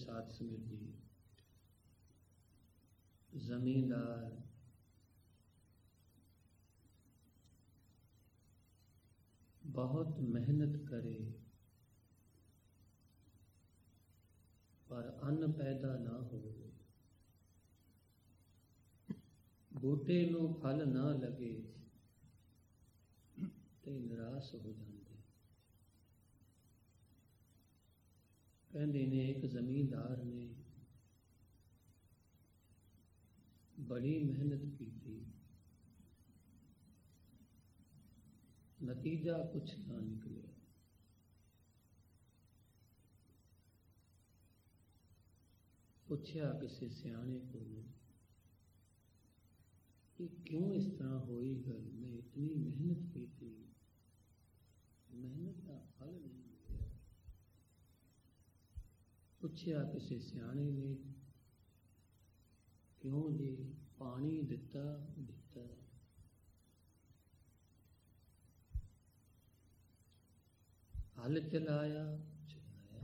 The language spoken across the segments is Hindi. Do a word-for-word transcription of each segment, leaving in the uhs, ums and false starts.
साध संगत जी, जमींदार बहुत मेहनत करे पर अन्न पैदा ना हो, बूटे नूं फल ना लगे ते निराश हो जाते। कहते ने एक जमींदार ने बड़ी मेहनत की थी, नतीजा कुछ ना निकले। पूछया किसी सियाने को कि क्यों इस तरह होई गल, मैं इतनी मेहनत की थी, मेहनत का फल नहीं मिला। पूछया किसी सियाने ने, क्यों जी, पानी दिता दिता हल चलाया चलाया,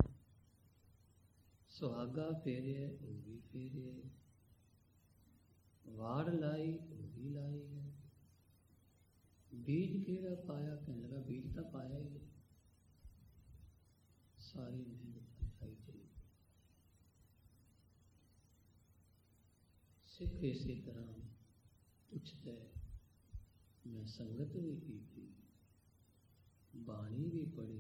सुहागा फेरे वो भी फेरे, वाड़ लाई वो भी लाई है, बीज केड़ा पाया, कहने लगा बीज तो पाया ही, सारी मेहनत दिखाई चली। सिख इसी तरह पूछता है, मैं संगत भी की थी, बाणी भी पढ़ी,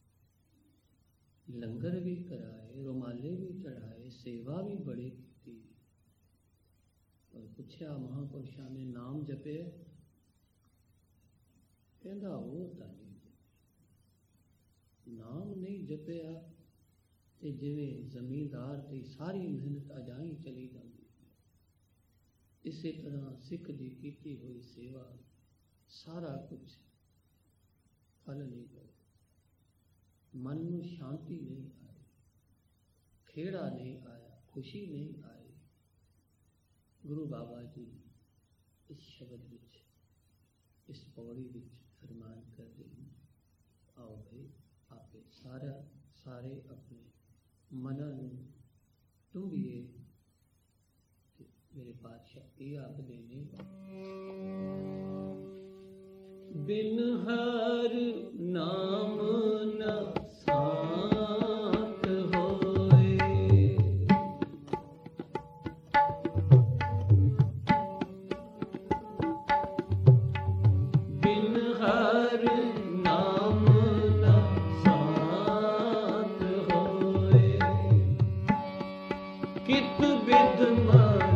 लंगर भी कराए, रुमाले भी चढ़ाए, सेवा भी बड़ी की, और पूछया महापुरुषों ने नाम जपे, कहता वो तो नहीं नाम नहीं जपया ते जिवें जमींदार की सारी मेहनत अजाई चली जाती। इसी तरह सिख की कीती हुई सेवा सारा कुछ फल नहीं पाया, मन में शांति नहीं आई, खेड़ा नहीं आया, खुशी नहीं आई। गुरु बाबा जी इस शब्द विच, इस पौड़ी विच फरमान कर रहे हैं, आओ भाई आपे सारा सारे अपने मना नूं टुंबिए। मेरे पातशाह ये आखदे ने, बिन हर नाम न साथ होए, बिन हर नाम न साथ होए, कित बिद मन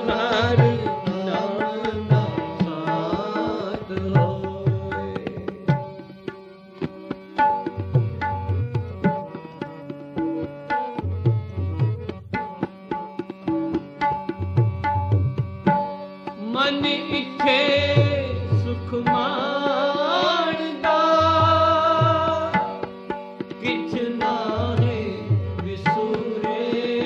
हर नाम ना साथ होए। मन इच्छे सुख माणदा किछ नाहे विसुरे।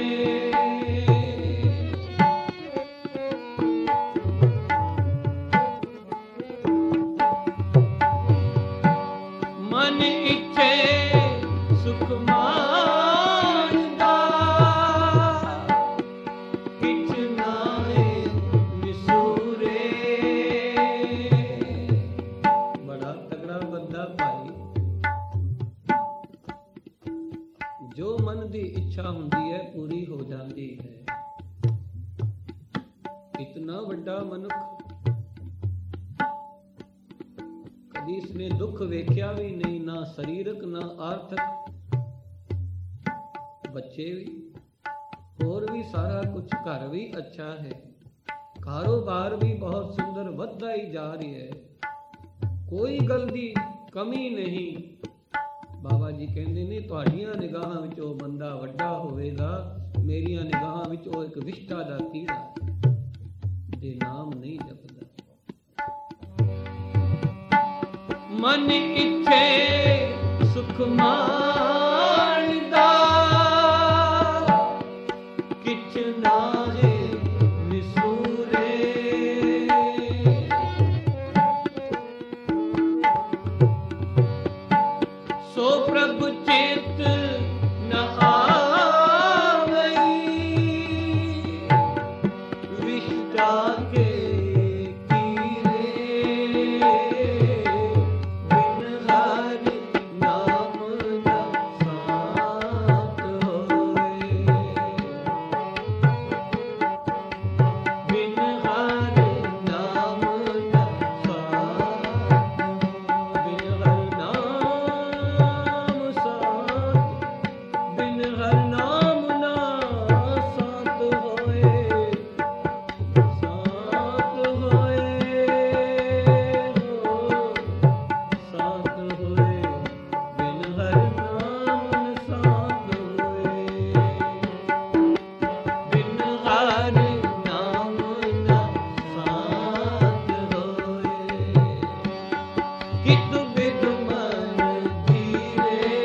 मन इच्छे सुख माणदा किछ नाहे विसुरे। बड़ा तगड़ा बंदा भाई, जो मन की इच्छा हुंदी है पूरी हो जाती है। इतना बड़ा मनुख कदी इसने दुख वेख्या भी नहीं, ना शरीरक ना आर्थिक। बच्चे भी और भी सारा कुछ, घर भी अच्छा है, कारोबार भी बहुत सुंदर बढ़ता ही जा रही है, कोई गल दी कमी नहीं। बाबा जी कहते ने तुहाडियां निगाहां विच ओह बंदा वड्डा होवेगा, मेरियां निगाहां विच ओह एक विष्टा दा कीड़ा जे नाम नहीं जपदा। मन इच्छे सुख माणदा किछ नाहे विसुरे। सो प्रभु चेत न आवई विष्टा के कीरे। बिन हर नाम न साथ होए। बिन हर नाम न साथ, बिन हर नाम साथ, बिन हर नाम ना साथ होए। साथ होए हो साथ होए, बिन हर नाम न साथ होए। बिन हर नाम न साथ होए। कित बिद मन धीरे।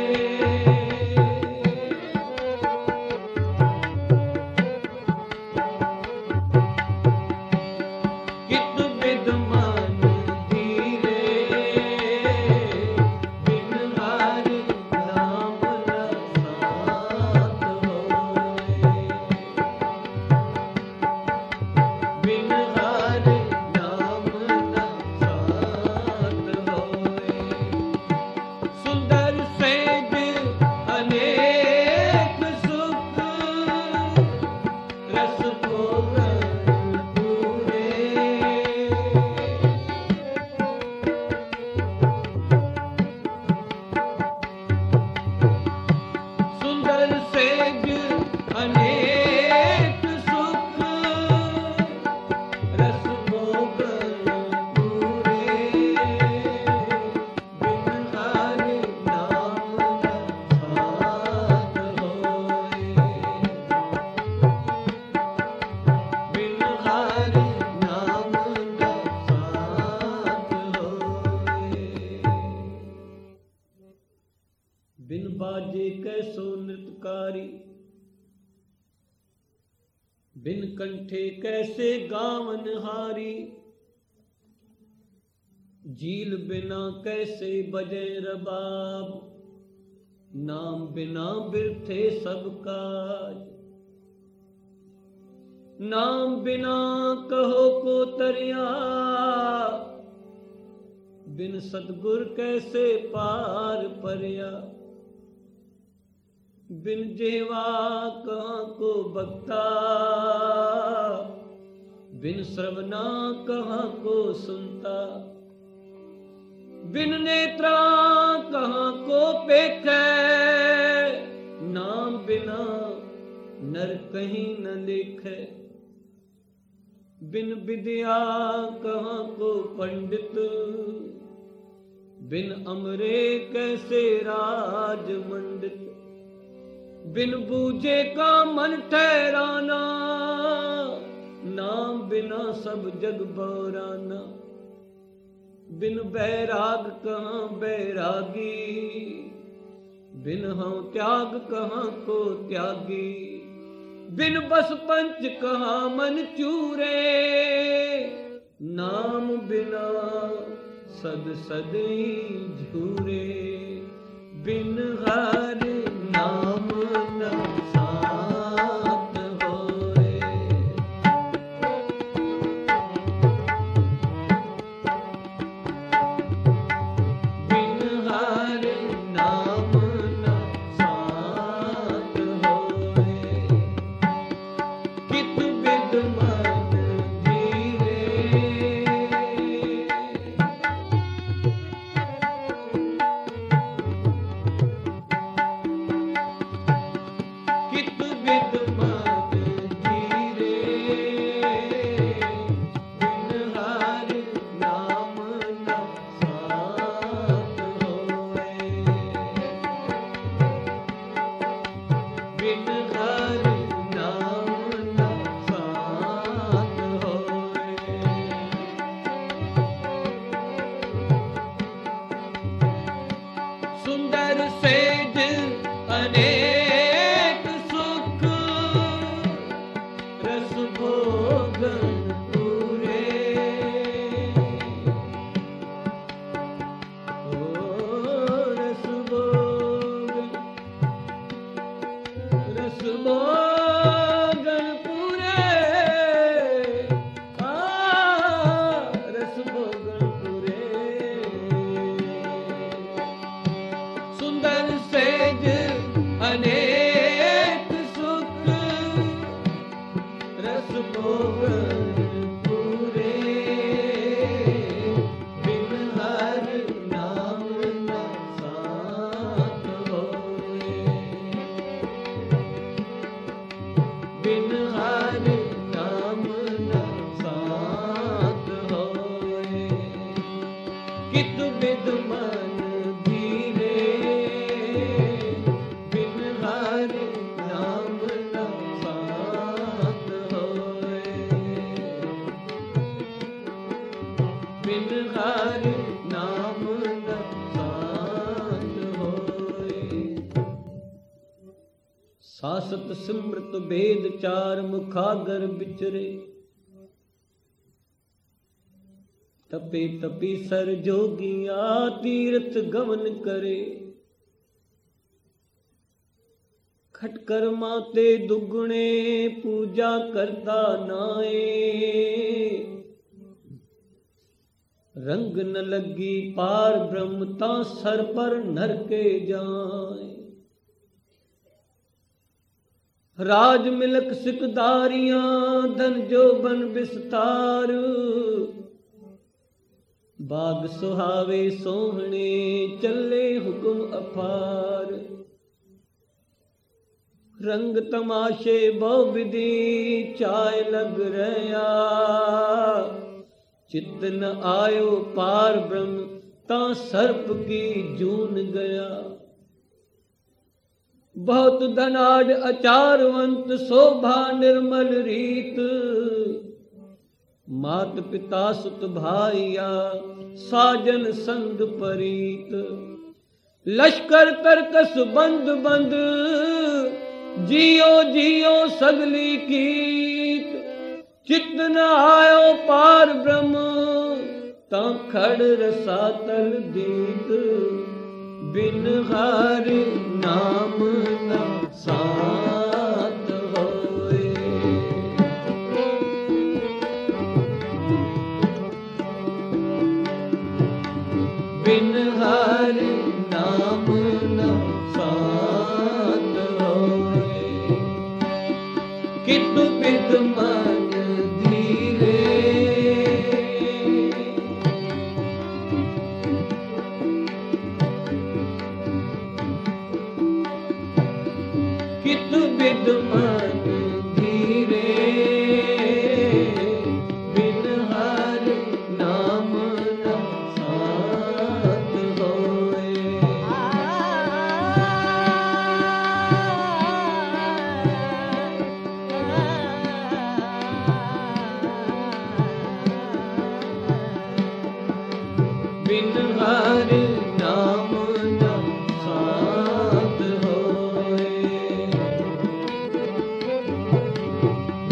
कित बिद मन धीरे। बिन हर नाम न साथ होए। बिन हर नाम न साथ होए। सुंदर सेज अनेक सुख रस भोगन पूरे। सुंदर सेज अनेक सुख रस भोगन पूरे। बिन हर नाम न साथ होए। बिन हर नाम न साथ होए। बिन बाजे कैसो नृतकारी, बिन कंठे कैसे गावन हारी। झील बिना कैसे बजे रबाब, नाम बिना बिरथे सब काज। नाम बिना कहो को तरिया, बिन सतगुर कैसे पार परिया। बिन जेवा कहाँ को बक्ता, बिन श्रवणा कहाँ को सुनता। बिन नेत्रा कहाँ को पेखे, नाम बिना नर कहीं न लिखे। बिन विद्या कहाँ को पंडित, बिन अमरे कैसे राज मंडित। बिन बूझे का मन ठहराना, नाम बिना सब जग बौराना। बिन बैराग कहाँ बैरागी, बिन हम त्याग कहाँ को त्यागी। बिन बस पंच कहाँ मन चूरे, नाम बिना सद सदै झूरे। बिन हर नाम न साथ होए, बिन हर नाम न साथ होए। कित बिद मन जीरे, कित बिद मन जीरे। बिन हर नाम न साथ होए, बिन हर नाम न साथ होए। सुंदर सेज अनेक सुख, रस भोगन पूरे। ओ रस भोगन, रस भोगन पूरे। आ रस भोगन पूरे। सुंदर सेज अनेक सुख, रस भोगन पूरे। बिन हर नाम न साथ होए, बिन हर नाम न साथ होए। कित बिद मन धीरे, बिन हर नाम न साथ होए, बिन हर नाम न साथ होए। सासत सिमृत वेद चार मुखागर बिचरे, तपे तपी सर जोगिया तीर्थ गमन करे। खटकर माते दुगुणे पूजा करता नाए, रंग न लगी पार ब्रह्म ता सर पर नरके जाए। राज मिलक सिकदारियां धन जोबन विस्तार, बाग सुहावे सोहणे चले हुक्म अपार। रंग तमाशे बहु विधि चाय लग रहा, चित्त न आयो पार ब्रह्म ता सर्प की जून गया। बहुत धनाढ़ अचारवंत शोभा निर्मल रीत, मात पिता सुत भाइया साजन संग परीत। लश्कर तरकस बंद बंद जियो जियो सगली कीत। चित्त न आयो पार ब्रह्म ता खड़ रसातल दीत। बिन हर नाम न साथ होए, बिन हर नाम न साथ होए। कित बिद मन धीरे, कित बिद मन धीरे।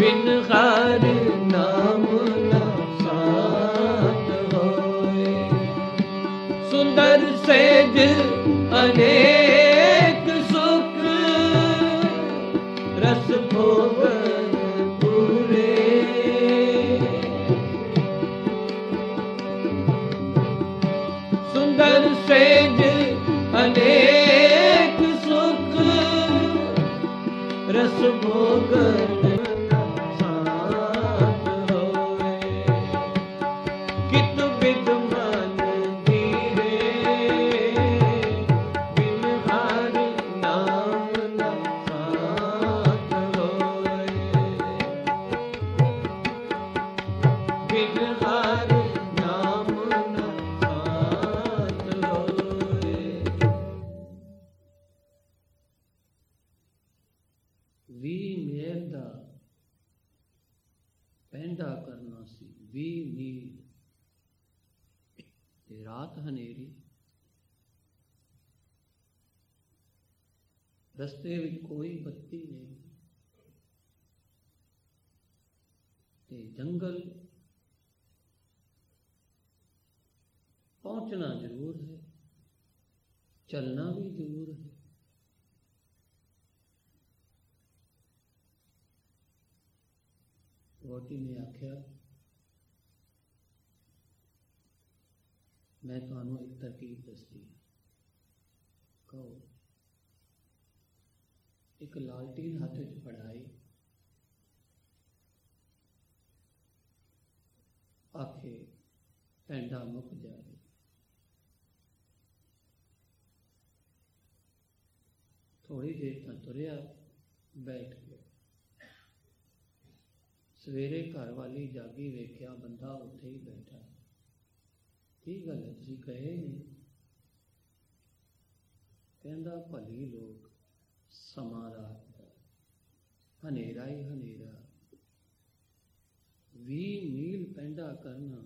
ਬਿਨ ਹਰ ਨਾਮ ਨਾ ਸਾਥ ਹੋਏ। ਸੁੰਦਰ ਸੇਜ ਅਨੇਕ ਸੁਖ ਰਸ ਭੋਗ ਪੂਰੇ। ਸੁੰਦਰ ਸੇਜ ਅਨੇਕ ਸੁਖ ਰਸ ਭੋਗਨ ਸਾਥ ਹੋਏ। ਕਿਤ ਬਿਦ ਮਨ ਧੀਰੇ ਬਿਨ ਹਰ ਨਾਮ ਨਾ ਸਾਥ ਹੋਏ। ਬਿਨ ਹਰ ਨਾਮ ਨਾ ਸਾਥ ਹੋਏ। ਵੀ ਮੇਲ ਦਾ ਪੈਂਡਾ ਕਰਨਾ ਸੀ, ਵੀ ਮੀਲ ਤੇ ਰਾਤ ਹਨੇਰੀ। ਰਸਤੇ ਵਿੱਚ ਕੋਈ ਬੱਤੀ ਨਹੀਂ ਤੇ ਜੰਗਲ ਪਹੁੰਚਣਾ ਜ਼ਰੂਰ ਹੈ, ਚੱਲਣਾ ਵੀ ਜ਼ਰੂਰ ਹੈ। ਵਹੁਟੀ ਨੇ ਆਖਿਆ, ਮੈਂ ਤੁਹਾਨੂੰ ਇੱਕ ਤਰਕੀਬ ਦੱਸਦੀ ਹਾਂ, ਕਹੋ। ਇੱਕ ਲਾਲਟੀਨ ਹੱਥ ਵਿੱਚ ਫੜਾਈ, ਆਖੇ ਪੈਂਡਾ ਮੁੱਕ ਜਾਵੇ। ਥੋੜੀ ਦੇਰ ਤਾਂ ਤੁਰਿਆ, ਬੈਠ ਗਿਆ। ਸਵੇਰੇ ਘਰ ਵਾਲੀ ਜਾਗੀ, ਵੇਖਿਆ ਬੰਦਾ ਉੱਥੇ ਹੀ ਬੈਠਾ। ਕੀ ਗੱਲ ਹੈ, ਤੁਸੀਂ ਗਏ ਨਹੀਂ? ਕਹਿੰਦਾ, ਭਲੀ ਲੋਕ, ਸਮਾਂ ਰਾਤ ਦਾ, ਹਨੇਰਾ ਹੀ ਹਨੇਰਾ, ਵੀਹ ਮੀਲ ਪੈਂਡਾ ਕਰਨਾ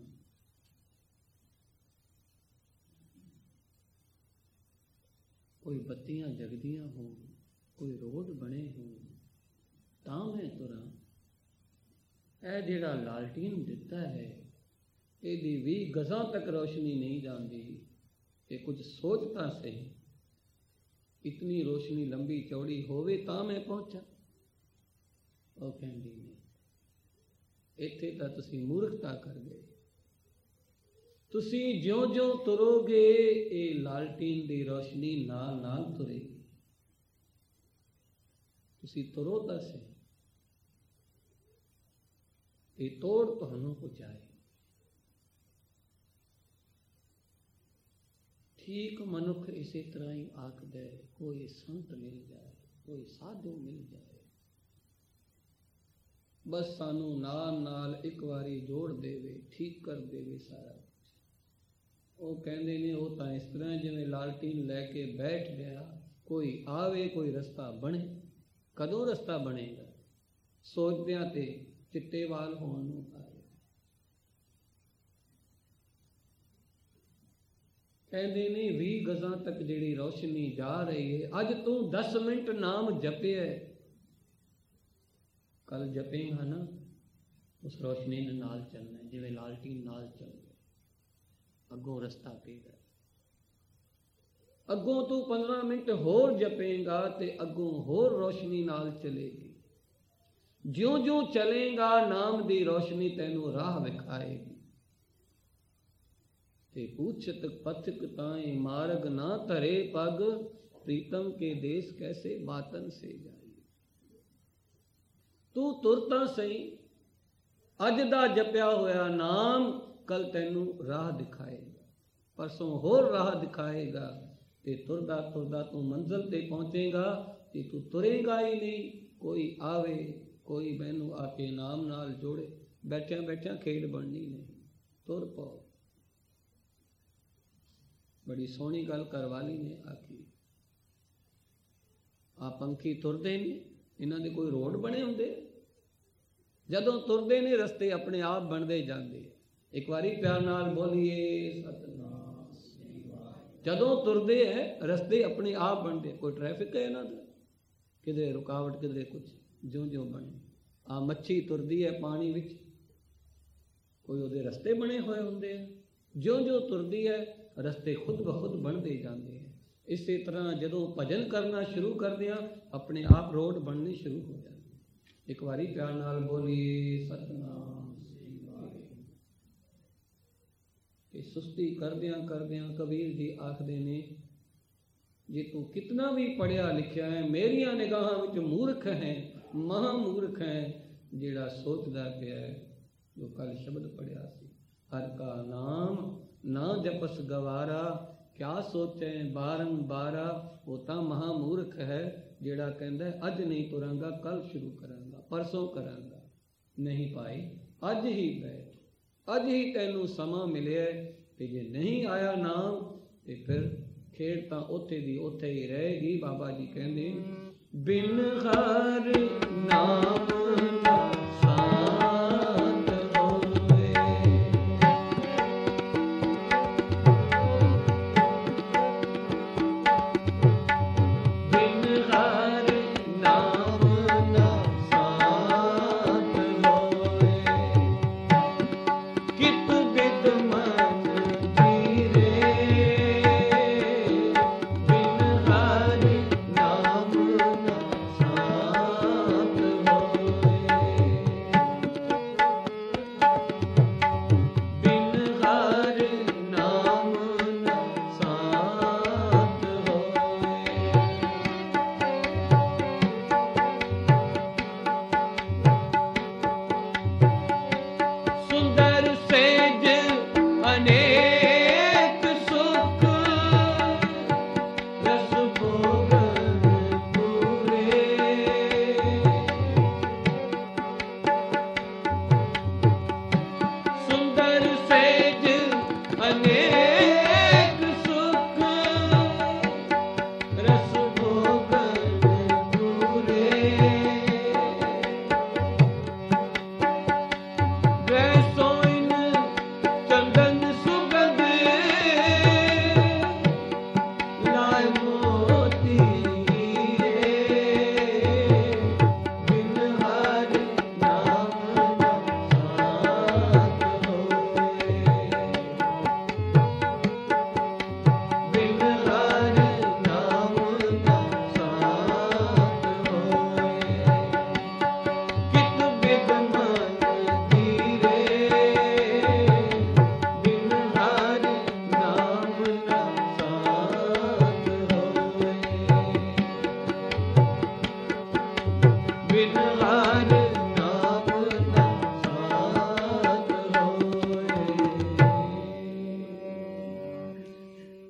ਕੋਈ ਬੱਤੀਆਂ ਜਗਦੀਆਂ ਹੋਣ, ਕੋਈ ਰੋਡ ਬਣੇ ਹੋਣ ਤਾਂ ਮੈਂ ਤੁਰਾਂ। ਇਹ ਜਿਹੜਾ ਲਾਲਟੀਨ ਦਿੱਤਾ ਹੈ, ਇਹਦੀ ਵੀਹ ਗਜ਼ਾਂ ਤੱਕ ਰੋਸ਼ਨੀ ਨਹੀਂ ਜਾਂਦੀ। ਤੇ ਕੁਝ ਸੋਚ ਤਾਂ ਸਹੀ, ਇਤਨੀ ਰੋਸ਼ਨੀ ਲੰਬੀ ਚੌੜੀ ਹੋਵੇ ਤਾਂ ਮੈਂ ਪਹੁੰਚਾਂ। ਉਹ ਕਹਿੰਦੀ ਨਹੀਂ, ਇੱਥੇ ਤਾਂ ਤੁਸੀਂ ਮੂਰਖਤਾ ਕਰ ਗਏ। ਤੁਸੀਂ ਜਿਉਂ-ਜਿਉਂ ਤੁਰੋਗੇ, ਇਹ ਲਾਲਟੀਨ ਦੀ ਰੋਸ਼ਨੀ ਨਾਲ ਨਾਲ ਤੁਰੇਗੀ। ਤੁਸੀਂ ਤੁਰੋ ਤਾਂ ਸਹੀ, ਇਹ ਤੋੜ ਤੁਹਾਨੂੰ ਪਹੁੰਚਾਏ। ਠੀਕ ਮਨੁੱਖ ਇਸੇ ਤਰ੍ਹਾਂ ਹੀ ਆਖਦਾ, ਕੋਈ ਸੰਤ ਮਿਲ ਜਾਏ, ਕੋਈ ਸਾਧੂ ਮਿਲ ਜਾਏ, ਬਸ ਸਾਨੂੰ ਨਾਲ ਨਾਲ ਇੱਕ ਵਾਰੀ ਜੋੜ ਦੇਵੇ, ਠੀਕ ਕਰ ਦੇਵੇ ਸਾਰਾ ਕੁਛ। ਉਹ ਕਹਿੰਦੇ ਨੇ, ਉਹ ਤਾਂ ਇਸ ਤਰ੍ਹਾਂ ਜਿਵੇਂ ਲਾਲਟੀਨ ਲੈ ਕੇ ਬੈਠ ਗਿਆ, ਕੋਈ ਆਵੇ, ਕੋਈ ਰਸਤਾ ਬਣੇ। ਕਦੋਂ ਰਸਤਾ ਬਣੇਗਾ? ਸੋਚਦਿਆਂ ਤੇ ਚਿੱਟੇ ਵਾਲ ਹੋਣ ਨੂੰ ਆਏ। ਕਹਿੰਦੇ ਨੇ, ਵੀਹ ਗਜ਼ਾਂ ਤੱਕ ਜਿਹੜੀ ਰੋਸ਼ਨੀ ਜਾ ਰਹੀ ਹੈ, ਅੱਜ ਤੂੰ ਦਸ ਮਿੰਟ ਨਾਮ ਜਪਿਆ, ਕੱਲ ਜਪੇਗਾ ਨਾ, ਉਸ ਰੋਸ਼ਨੀ ਦੇ ਨਾਲ ਚੱਲਣਾ, ਜਿਵੇਂ ਲਾਲਟੀਨ ਨਾਲ ਚੱਲਦਾ, ਅੱਗੋਂ ਰਸਤਾ ਪਏਗਾ। ਅੱਗੋਂ ਤੂੰ ਪੰਦਰਾਂ ਮਿੰਟ ਹੋਰ ਜਪੇਗਾ ਤੇ ਅੱਗੋਂ ਹੋਰ ਰੋਸ਼ਨੀ ਨਾਲ ਚਲੇਗੀ। ਜਿਉਂ-ਜਿਉਂ ਚਲੇਗਾ, ਨਾਮ ਦੀ ਰੋਸ਼ਨੀ ਤੈਨੂੰ ਰਾਹ ਵਿਖਾਏਗੀ। ਤੇ ਪੁੱਛਤ ਪਥਕ ਤਾਏ ਮਾਰਗ ਨਾ ਧਰੇ ਪਗ, ਪ੍ਰੀਤਮ ਕੇ ਦੇਸ ਕੈਸੇ ਬਾਤਨ ਸੇ ਜਾਈ। ਤੂੰ ਤੁਰ ਤਾਂ ਸਹੀ, ਅੱਜ ਦਾ ਜਪਿਆ ਹੋਇਆ ਨਾਮ ਕੱਲ ਤੈਨੂੰ ਰਾਹ ਦਿਖਾਏਗਾ, ਪਰਸੋਂ ਹੋਰ ਰਾਹ ਦਿਖਾਏਗਾ। ਤੇ ਤੁਰਦਾ ਤੁਰਦਾ ਤੂੰ ਮੰਜ਼ਿਲ ਤੇ ਪਹੁੰਚੇਗਾ ਤੇ ਤੂੰ ਤੁਰੇਗਾ ਹੀ ਨਹੀਂ। ਕੋਈ ਆਵੇ, ਕੋਈ ਮੈਨੂੰ ਆ ਕੇ ਨਾਮ ਨਾਲ ਜੋੜੇ, ਬੈਠਿਆਂ ਬੈਠਿਆਂ ਖੇਡ ਬਣਨੀ ਨਹੀਂ, ਤੁਰ ਪਾਓ। ਬੜੀ ਸੋਹਣੀ ਗੱਲ ਕਰਵਾਲੀ ਨੇ ਆਖੀ। ਆ ਪੰਖੀ ਤੁਰਦੇ ਨੇ, ਇਹਨਾਂ ਦੇ ਕੋਈ ਰੋਡ ਬਣੇ ਹੁੰਦੇ? ਜਦੋਂ ਤੁਰਦੇ ਨੇ ਰਸਤੇ ਆਪਣੇ ਆਪ ਬਣਦੇ ਜਾਂਦੇ। ਇੱਕ ਵਾਰੀ ਪਿਆਰ ਨਾਲ ਬੋਲੀਏ ਸਤਿਨਾਮ ਸ੍ਰੀ ਵਾਹਿਗੁਰੂ। ਜਦੋਂ ਤੁਰਦੇ ਹੈ ਰਸਤੇ ਆਪਣੇ ਆਪ ਬਣਦੇ। ਕੋਈ ਟ੍ਰੈਫਿਕ ਹੈ ਇਹਨਾਂ ਦਾ? ਕਿਧਰੇ ਰੁਕਾਵਟ, ਕਿਧਰੇ ਕੁਛ, ਜਿਉਂ ਜਿਉਂ ਬਣੇ। ਆ ਮੱਛੀ ਤੁਰਦੀ ਹੈ ਪਾਣੀ ਵਿੱਚ, ਕੋਈ ਉਹਦੇ ਰਸਤੇ ਬਣੇ ਹੋਏ ਹੁੰਦੇ ਆ, ਜਿਉਂ-ਜਿਉਂ ਤੁਰਦੀ ਹੈ ਰਸਤੇ ਖੁਦ ਬ ਖੁਦ ਬਣਦੇ ਜਾਂਦੇ ਹੈ। ਇਸੇ ਤਰ੍ਹਾਂ ਜਦੋਂ ਭਜਨ ਕਰਨਾ ਸ਼ੁਰੂ ਕਰਦੇ ਆ, ਆਪਣੇ ਆਪ ਰੋਡ ਬਣਨੇ ਸ਼ੁਰੂ ਹੋ ਜਾਂਦੇ। ਇੱਕ ਵਾਰੀ ਪਿਆਰ ਨਾਲ ਬੋਲੀਏ ਸਤਿਨਾਮ ਸ੍ਰੀ ਵਾਹਿਗੁਰੂ। ਕਿ ਸੁਸਤੀ ਕਰਦਿਆਂ ਕਰਦਿਆਂ ਕਬੀਰ ਜੀ ਆਖਦੇ ਨੇ, ਜੇ ਤੂੰ ਕਿਤਨਾ ਵੀ ਪੜ੍ਹਿਆ ਲਿਖਿਆ ਹੈ, ਮੇਰੀਆਂ ਨਿਗਾਹਾਂ ਵਿੱਚ ਮੂਰਖ ਹੈ, ਮਹਾ ਮੂਰਖ ਹੈ, ਜਿਹੜਾ ਸੋਚਦਾ ਪਿਆ ਹੈ ਜੋ ਕੱਲ ਸ਼ਬਦ ਪੜ੍ਹਿਆ ਸੀ, ਹਰ ਕਾ ਨਾਮ ਨਾ ਜਪਸ ਗਵਾਰਾ, ਕਿਆ ਸੋਚੇ ਬਾਰੰਬਾਰਾ। ਉਹ ਤਾਂ ਮਹਾ ਮੂਰਖ ਹੈ ਜਿਹੜਾ ਕਹਿੰਦਾ ਅੱਜ ਨਹੀਂ ਤੁਰਾਂਗਾ, ਕੱਲ ਸ਼ੁਰੂ ਕਰਾਂਗਾ, ਪਰਸੋਂ ਕਰਾਂਗਾ। ਨਹੀਂ ਭਾਈ, ਅੱਜ ਹੀ ਬੈਠ, ਅੱਜ ਹੀ ਤੈਨੂੰ ਸਮਾਂ ਮਿਲਿਆ, ਤੇ ਜੇ ਨਹੀਂ ਆਇਆ ਨਾਮ ਤੇ ਫਿਰ ਖੇਡ ਤਾਂ ਉੱਥੇ ਦੀ ਉੱਥੇ ਹੀ ਰਹੇਗੀ। ਬਾਬਾ ਜੀ ਕਹਿੰਦੇ ਬਿਨ ਹਰ ਨਾਮ